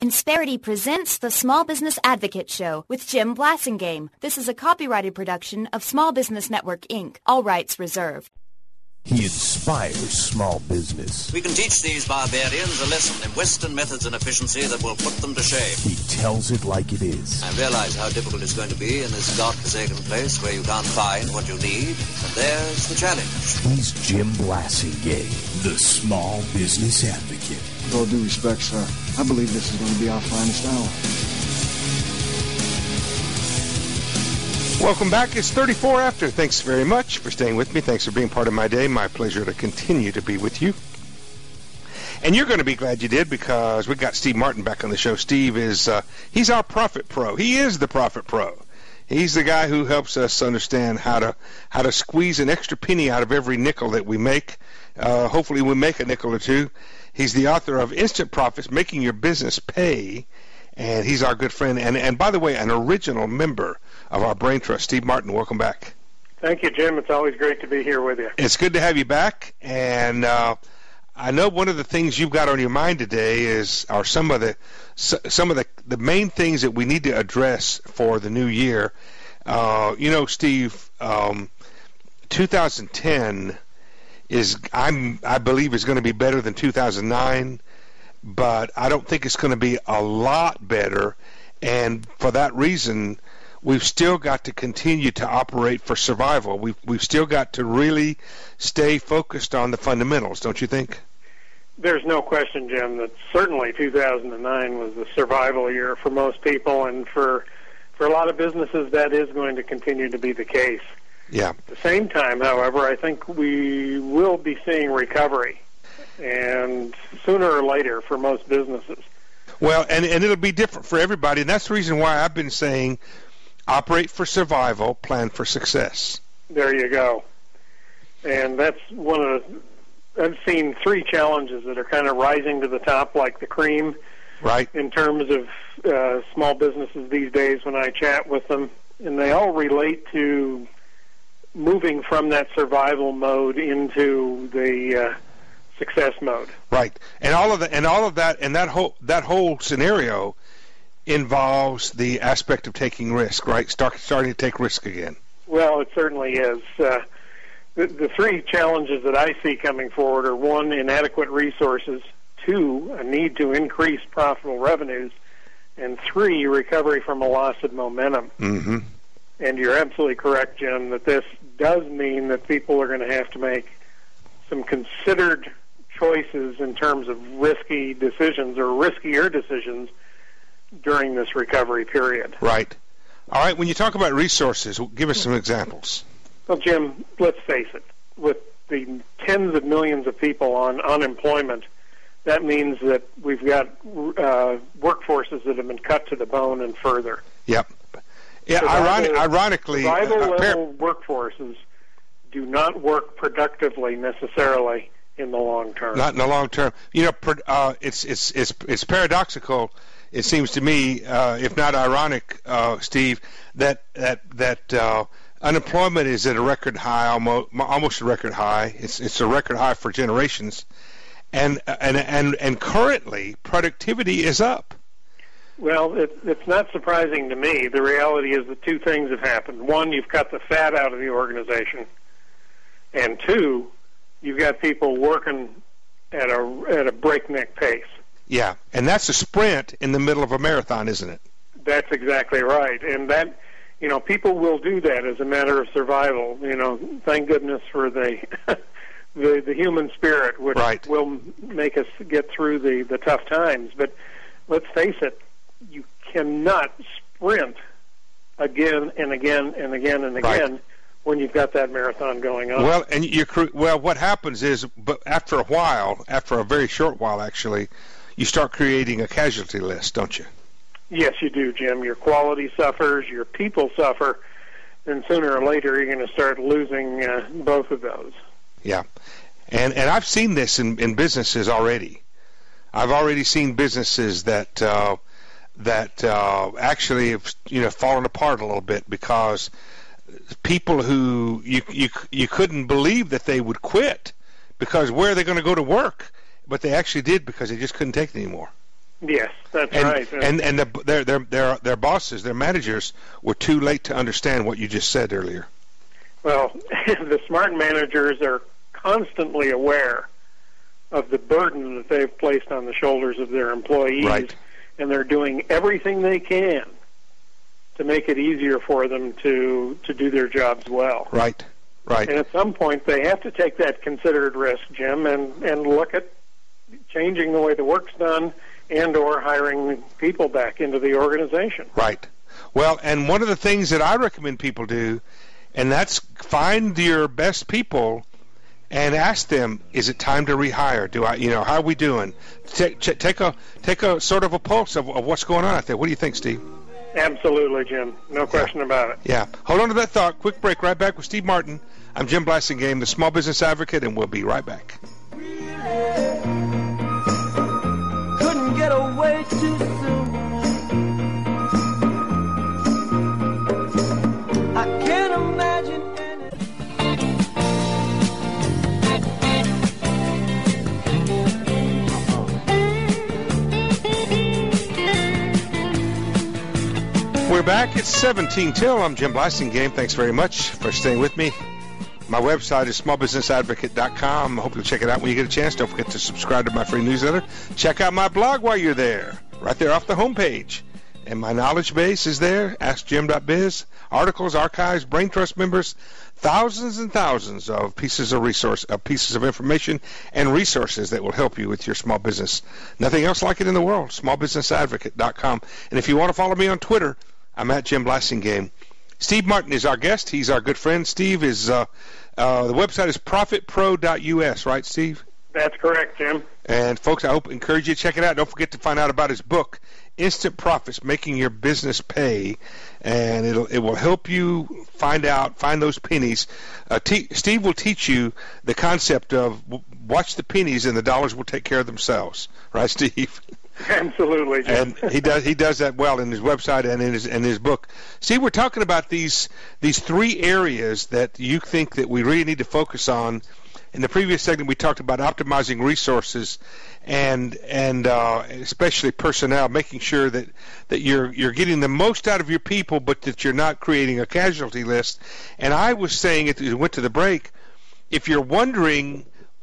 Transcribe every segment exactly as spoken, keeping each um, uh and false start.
Insperity presents the Small Business Advocate Show with Jim Blasingame. This is a copyrighted production of Small Business Network, Incorporated. All rights reserved. He inspires small business. We can teach these barbarians a lesson in Western methods and efficiency that will put them to shame. He tells it like it is. I realize how difficult it's going to be in this godforsaken place where you can't find what you need, and there's the challenge. He's Jim Blasingame, the Small Business Advocate. With all due respect, sir, I believe this is going to be our finest hour. Welcome back. It's thirty-four after. Thanks very much for staying with me. Thanks for being part of my day. My pleasure to continue to be with you. And you're going to be glad you did, because we got Steve Martin back on the show. Steve is, uh, he's our Profit Pro. He is the Profit Pro. He's the guy who helps us understand how to how to squeeze an extra penny out of every nickel that we make. Uh, hopefully we make a nickel or two. He's the author of Instant Profits, Making Your Business Pay. And he's our good friend. And, and by the way, an original member of our Brain Trust. Steve Martin, welcome back. Thank you, Jim. It's always great to be here with you. It's good to have you back. And uh, I know one of the things you've got on your mind today is are some of the some of the, the main things that we need to address for the new year. Uh, you know, Steve, um, two thousand ten is I'm I believe is going to be better than two thousand nine, but I don't think it's going to be a lot better. And for that reason, we've still got to continue to operate for survival. We've, we've still got to really stay focused on the fundamentals, don't you think? There's no question, Jim, that certainly two thousand nine was the survival year for most people, and for for a lot of businesses that is going to continue to be the case. Yeah. At the same time, however, I think we will be seeing recovery, and sooner or later for most businesses. Well, and, and it'll be different for everybody, and that's the reason why I've been saying operate for survival, plan for success. There you go. And that's one of the, I've seen three challenges that are kind of rising to the top like the cream. Right. In terms of uh, small businesses these days when I chat with them. And they all relate to moving from that survival mode into the uh, success mode. Right. And all of the, and all of that and that whole that whole scenario involves the aspect of taking risk, right? Start, starting to take risk again. Well, it certainly is. Uh, the, the three challenges that I see coming forward are, one, inadequate resources, two, a need to increase profitable revenues, and three, recovery from a loss of momentum. Mm-hmm. And you're absolutely correct, Jim, that this does mean that people are going to have to make some considered choices in terms of risky decisions or riskier decisions during this recovery period. Right. All right, when you talk about resources, give us some examples. Well, Jim, let's face it. With the tens of millions of people on unemployment, that means that we've got uh, workforces that have been cut to the bone and further. Yep. Yeah, survival, ironic, ironically... Survival-level uh, workforces do not work productively necessarily in the long term. Not in the long term. You know, uh, it's, it's, it's, it's paradoxical, it seems to me, uh, if not ironic, uh, Steve, that that that uh, unemployment is at a record high, almost almost a record high. It's it's a record high for generations, and and and and currently productivity is up. Well, it, it's not surprising to me. The reality is that two things have happened. One, you've cut the fat out of the organization, and two, you've got people working at a at a breakneck pace. Yeah, and that's a sprint in the middle of a marathon, isn't it? That's exactly right. And that, you know, people will do that as a matter of survival. You know, thank goodness for the the, the human spirit, which right. will make us get through the, the tough times. But let's face it, you cannot sprint again and again and again and again right. when you've got that marathon going on. Well, and you're well. What happens is, but after a while, after a very short while, actually, you start creating a casualty list, don't you? Yes, you do, Jim. Your quality suffers, your people suffer, and sooner or later you're going to start losing uh, both of those. Yeah, and and I've seen this in, in businesses already. I've already seen businesses that uh, that uh, actually have, you know, fallen apart a little bit because people who you you you couldn't believe that they would quit because where are they going to go to work? But they actually did because they just couldn't take it anymore. Yes, that's and, right. And and the, their their their their bosses, their managers, were too late to understand what you just said earlier. Well, the smart managers are constantly aware of the burden that they've placed on the shoulders of their employees, right. and they're doing everything they can to make it easier for them to to do their jobs well. Right, right. And at some point, they have to take that considered risk, Jim, and, and look at changing the way the work's done and or hiring people back into the organization. Right. Well, and one of the things that I recommend people do, and that's find your best people and ask them, is it time to rehire? Do I, you know, how are we doing? Take, take a take a sort of a pulse of, of what's going on out there. What do you think, Steve? Absolutely, Jim. No question yeah. about it. Yeah. Hold on to that thought. Quick break. Right back with Steve Martin. I'm Jim Blasingame, the Small Business Advocate, and we'll be right back. Couldn't get away too soon. I can't imagine any. We're back. It's seventeen till. I'm Jim Blasingame. Thanks very much for staying with me. My website is small business advocate dot com. I hope you'll check it out when you get a chance. Don't forget to subscribe to my free newsletter. Check out my blog while you're there, right there off the homepage. And my knowledge base is there, ask jim dot biz. Articles, archives, Brain Trust members, thousands and thousands of pieces of resource, of pieces of information and resources that will help you with your small business. Nothing else like it in the world, small business advocate dot com. And if you want to follow me on Twitter, I'm at Jim Blasingame. Steve Martin is our guest. He's our good friend. Steve is, uh, uh, the website is profit pro dot U S, right, Steve? That's correct, Jim. And folks, I hope encourage you to check it out. Don't forget to find out about his book, Instant Profits, Making Your Business Pay, and it'll it will help you find out, find those pennies. Uh, te- Steve will teach you the concept of w- watch the pennies and the dollars will take care of themselves, right, Steve? Absolutely, Jim. And he does he does that well in his website and in his in his book. See, we're talking about these these three areas that you think that we really need to focus on. In the previous segment, we talked about optimizing resources and and uh, especially personnel, making sure that, that you're you're getting the most out of your people, but that you're not creating a casualty list. And I was saying, as we went to the break, if you're wondering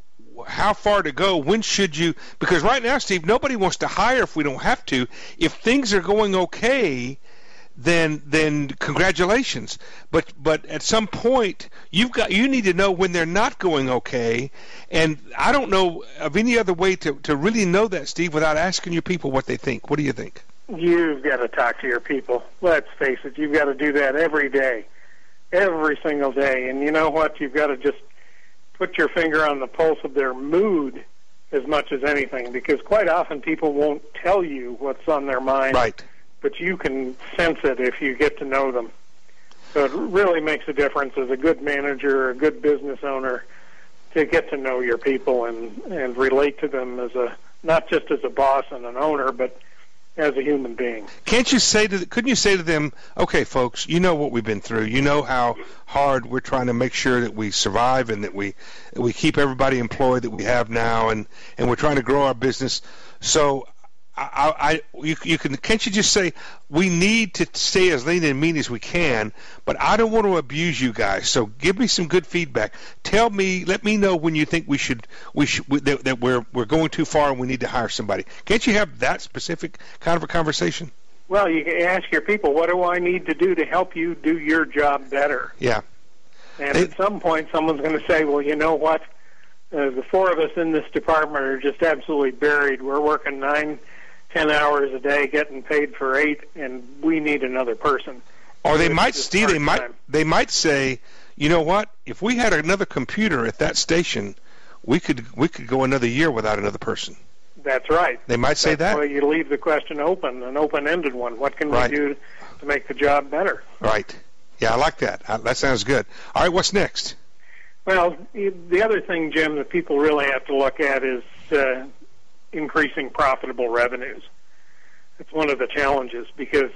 how far to go, when should you, because right now, Steve, nobody wants to hire if we don't have to. If things are going okay, then then congratulations. But but at some point, you've got you need to know when they're not going okay. And I don't know of any other way to, to really know that, Steve, without asking your people what they think. What do you think? You've got to talk to your people. Let's face it, you've got to do that every day, every single day. And you know what? You've got to just put your finger on the pulse of their mood as much as anything, because quite often people won't tell you what's on their mind. Right. But you can sense it if you get to know them. So it really makes a difference as a good manager, a good business owner, to get to know your people and, and relate to them as a not just as a boss and an owner, but as a human being. Can't you say to couldn't you say to them, okay, folks, you know what we've been through. You know how hard we're trying to make sure that we survive and that we that we keep everybody employed that we have now, and, and we're trying to grow our business. So I, I, you, you can, can't you just say, we need to stay as lean and mean as we can, but I don't want to abuse you guys. So give me some good feedback. Tell me, let me know when you think we should, we should, that, that we're we're going too far and we need to hire somebody. Can't you have that specific kind of a conversation? Well, you can ask your people, what do I need to do to help you do your job better? Yeah. And they, at some point, someone's going to say, well, you know what? Uh, the four of us in this department are just absolutely buried. We're working nine. ten hours a day, getting paid for eight, and we need another person. Or they it's might, Steve, they might, they might say, you know what? If we had another computer at that station, we could we could go another year without another person. That's right. They might say That's that. why you leave the question open, an open-ended one. What can right. we do to make the job better? Right. Yeah, I like that. That sounds good. All right, what's next? Well, the other thing, Jim, that people really have to look at is uh, increasing profitable revenues. It's one of the challenges because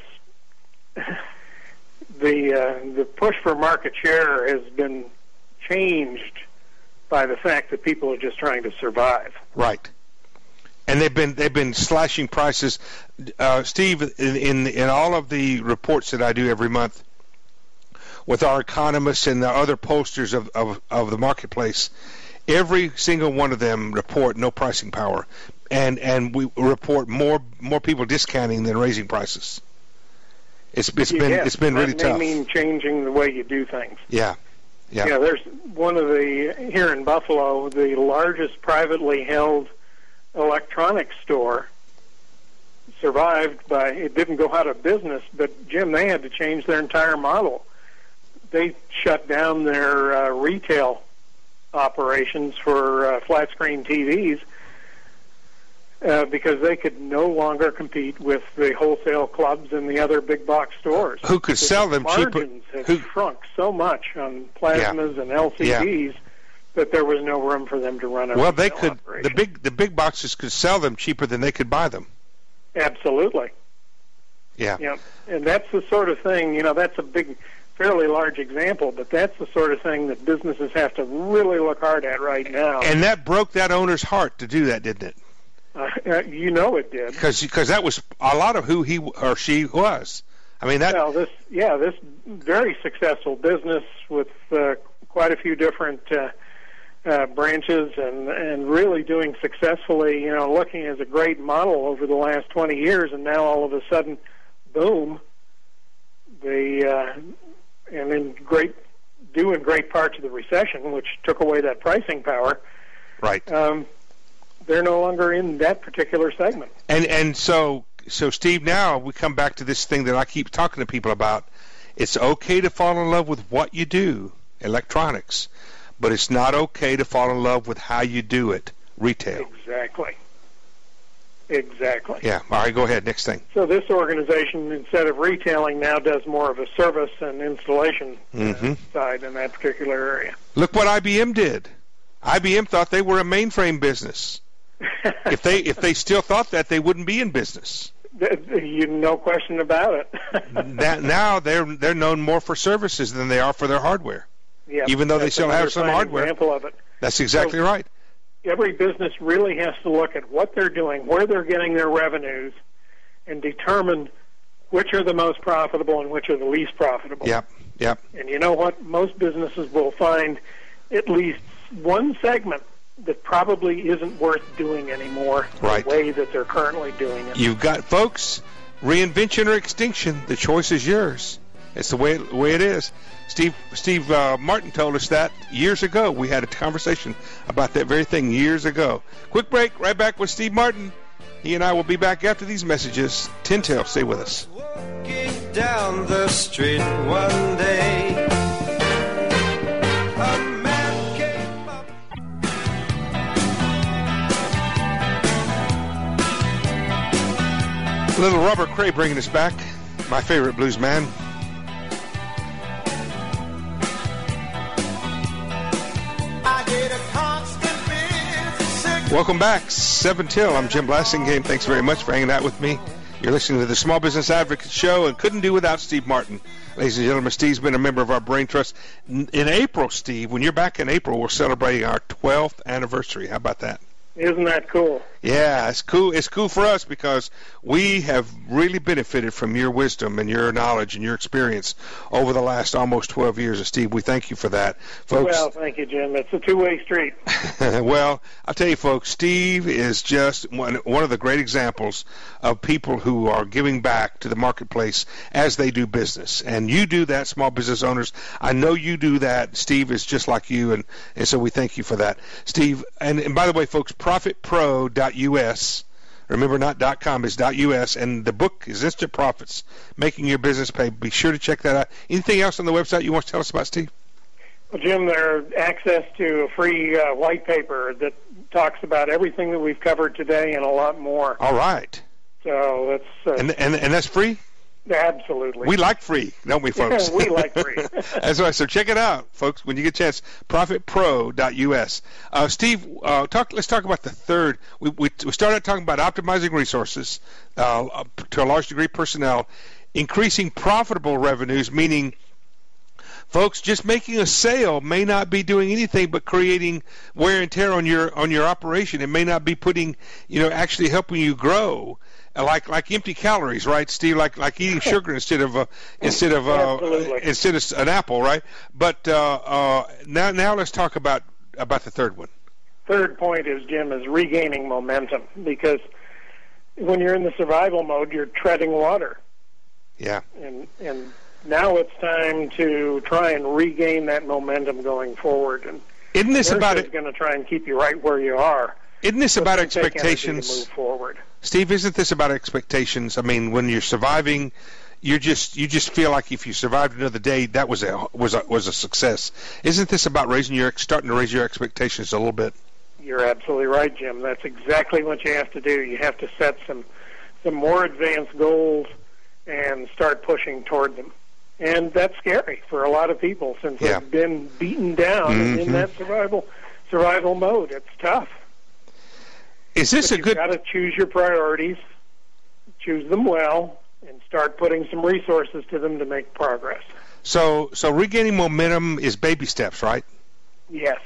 the uh, the push for market share has been changed by the fact that people are just trying to survive. Right. And they've been they've been slashing prices. Uh, Steve, in, in in all of the reports that I do every month with our economists and the other pollsters of, of, of the marketplace, every single one of them report no pricing power, and and we report more more people discounting than raising prices. It's it's been yeah, it's been really that may tough. mean changing the way you do things. Yeah, yeah. Yeah, there's one of the here in Buffalo, the largest privately held electronics store survived by it didn't go out of business, but Jim, they had to change their entire model. They shut down their uh, retail operations for uh, flat screen T Vs uh, because they could no longer compete with the wholesale clubs and the other big box stores. Who could The sell them cheaper? Margins have Who, shrunk so much on plasmas Yeah. and L C Ds Yeah. that there was no room for them to run a well, they retail could. operation. The big the big boxes could sell them cheaper than they could buy them. Absolutely. Yeah. Yeah, and that's the sort of thing, you know, that's a big, fairly large example, but that's the sort of thing that businesses have to really look hard at right now. And that broke that owner's heart to do that, didn't it? Uh, uh, you know it did. Because because that was a lot of who he or she was. I mean that. Well, this, yeah, this very successful business with uh, quite a few different uh, uh, branches and, and really doing successfully, you know, looking as a great model over the last twenty years, and now all of a sudden, boom, the uh, and in great due in great part to the recession, which took away that pricing power. Right. Um, they're no longer in that particular segment. And and so so Steve, now we come back to this thing that I keep talking to people about. It's okay to fall in love with what you do, electronics, but it's not okay to fall in love with how you do it, retail. Exactly. Exactly. Yeah. All right, go ahead. Next thing. So this organization, instead of retailing, now does more of a service and installation Mhm. uh, side in that particular area. Look what I B M did. I B M thought they were a mainframe business. If they if they still thought that, they wouldn't be in business. You no question about it. That, now they're they're known more for services than they are for their hardware. Yeah, even though they that's still have another some fine hardware. Example of it. That's exactly So- right. Every business really has to look at what they're doing, where they're getting their revenues, and determine which are the most profitable and which are the least profitable. Yep. Yep. And you know what? Most businesses will find at least one segment that probably isn't worth doing anymore Right. the way that they're currently doing it. You've got, folks, reinvention or extinction. The choice is yours. It's the way the way it is. Steve Steve uh, Martin told us that years ago. We had a conversation about that very thing years ago. Quick break. Right back with Steve Martin. He and I will be back after these messages. Tintel, stay with us. Walking down the street one day, a man came up. Little Robert Cray bringing us back. My favorite blues man. I get a constant busy signal. Welcome back. seven till. I'm Jim Blassingame. Thanks very much for hanging out with me. You're listening to the Small Business Advocate Show, and couldn't do without Steve Martin. Ladies and gentlemen, Steve's been a member of our Brain Trust. In April, Steve, when you're back in April, we're celebrating our twelfth anniversary. How about that? Isn't that cool? Yeah, it's cool. It's cool for us because we have really benefited from your wisdom and your knowledge and your experience over the last almost twelve years. And Steve, we thank you for that, folks. Well, thank you, Jim. It's a two-way street. Well, I'll tell you, folks, Steve is just one, one of the great examples of people who are giving back to the marketplace as they do business. And you do that, small business owners. I know you do that. Steve is just like you, and, and so we thank you for that. Steve, and, and by the way, folks, profit pro dot U S. Remember, not .com, it's .us, and the book is Instant Profits, Making Your Business Pay. Be sure to check that out. Anything else on the website you want to tell us about, Steve? Well, Jim, there's access to a free uh, white paper that talks about everything that we've covered today and a lot more. All right. So it's uh, And, and, and that's free? absolutely. We like free, don't we, folks? We like free. That's right. So check it out, folks, when you get a chance. profit pro dot U S. Uh, Steve, uh, talk. Let's talk about the third. We, we, we started talking about optimizing resources, uh, to a large degree personnel, increasing profitable revenues, meaning folks, just making a sale may not be doing anything but creating wear and tear on your on your operation. It may not be putting, you know, actually helping you grow. Like like empty calories, right, Steve? Like like eating sugar instead of uh, instead of uh, instead of an apple, right? But uh, uh, now now let's talk about about the third one. Third point is, Jim, is regaining momentum, because when you're in the survival mode, you're treading water. Yeah. And and now it's time to try and regain that momentum going forward. And isn't this about it? Going to try and keep you right where you are. Isn't this about expectations? To move forward. Steve, isn't this about expectations? I mean, when you're surviving, you're just you just feel like if you survived another day, that was a was a was a success. Isn't this about raising your starting to raise your expectations a little bit? You're absolutely right, Jim. That's exactly what you have to do. You have to set some some more advanced goals and start pushing toward them. And that's scary for a lot of people, since yeah. they've been beaten down mm-hmm. in that survival survival mode. It's tough. Is this but a you've good? You've got to choose your priorities, choose them well, and start putting some resources to them to make progress. So, so regaining momentum is baby steps, right? Yes.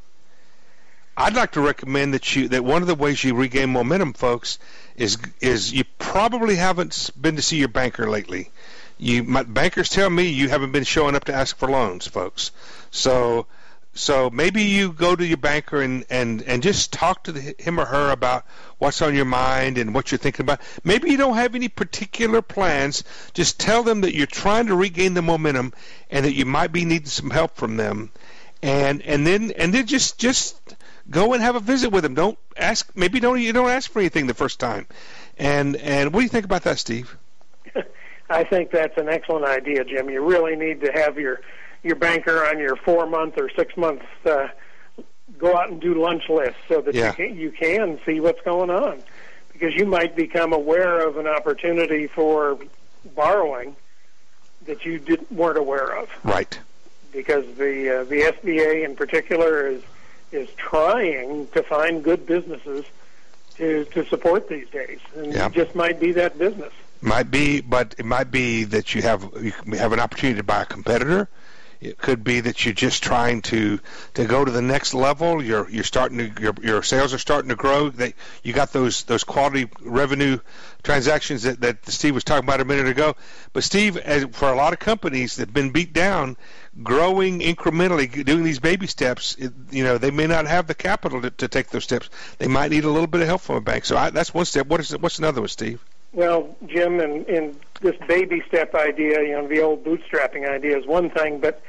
I'd like to recommend that you that one of the ways you regain momentum, folks, is is you probably haven't been to see your banker lately. You, my bankers tell me you haven't been showing up to ask for loans, folks. So. So maybe you go to your banker and, and, and just talk to the, him or her about what's on your mind and what you're thinking about. Maybe you don't have any particular plans. Just tell them that you're trying to regain the momentum and that you might be needing some help from them. And and then and then just just go and have a visit with them. Don't ask. Maybe don't you don't ask for anything the first time. And and what do you think about that, Steve? I think that's an excellent idea, Jim. You really need to have your your banker on your four-month or six-month uh, go out and do lunch list so that yeah. you, can, you can see what's going on. Because you might become aware of an opportunity for borrowing that you did, weren't aware of. Right. Because the uh, the S B A in particular is is trying to find good businesses to, to support these days. And yeah. it just might be that business. Might be, but it might be that you have you have an opportunity to buy a competitor. It could be that you're just trying to, to go to the next level. You're you're starting to your your sales are starting to grow. That you got those those quality revenue transactions that, that Steve was talking about a minute ago. But Steve, as for a lot of companies that've been beat down, growing incrementally, doing these baby steps, it, you know, they may not have the capital to, to take those steps. They might need a little bit of help from a bank. So I, that's one step. What is what's another one, Steve? Well, Jim, in, in this baby step idea, you know, the old bootstrapping idea is one thing, but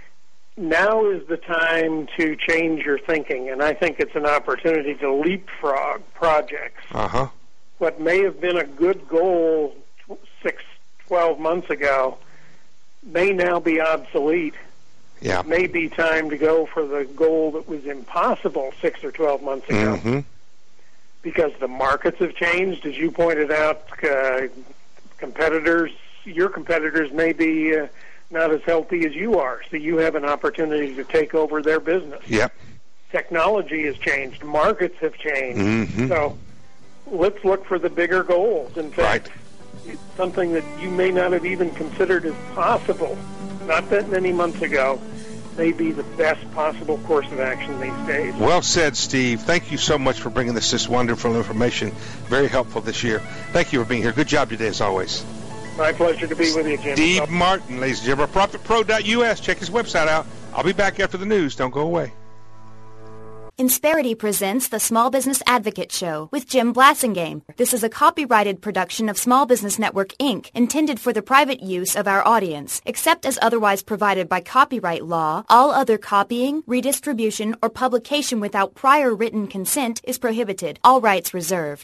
now is the time to change your thinking, and I think it's an opportunity to leapfrog projects. Uh-huh. What may have been a good goal six, twelve months ago may now be obsolete. Yeah. It may be time to go for the goal that was impossible six or twelve months ago. Mm-hmm. Because the markets have changed, as you pointed out. Uh, competitors, your competitors may be uh, not as healthy as you are, so you have an opportunity to take over their business. Yep. Technology has changed. Markets have changed. Mm-hmm. So let's look for the bigger goals. In fact, right. it's something that you may not have even considered as possible not that many months ago may be the best possible course of action these days. Well said, Steve. Thank you so much for bringing us this wonderful information. Very helpful this year. Thank you for being here. Good job today, as always. My pleasure to be with you, Jim. Steve Martin, ladies and gentlemen, profit pro dot U S. Check his website out. I'll be back after the news. Don't go away. Insperity presents the Small Business Advocate Show with Jim Blasingame. This is a copyrighted production of Small Business Network, Incorporated, intended for the private use of our audience. Except as otherwise provided by copyright law, all other copying, redistribution, or publication without prior written consent is prohibited. All rights reserved.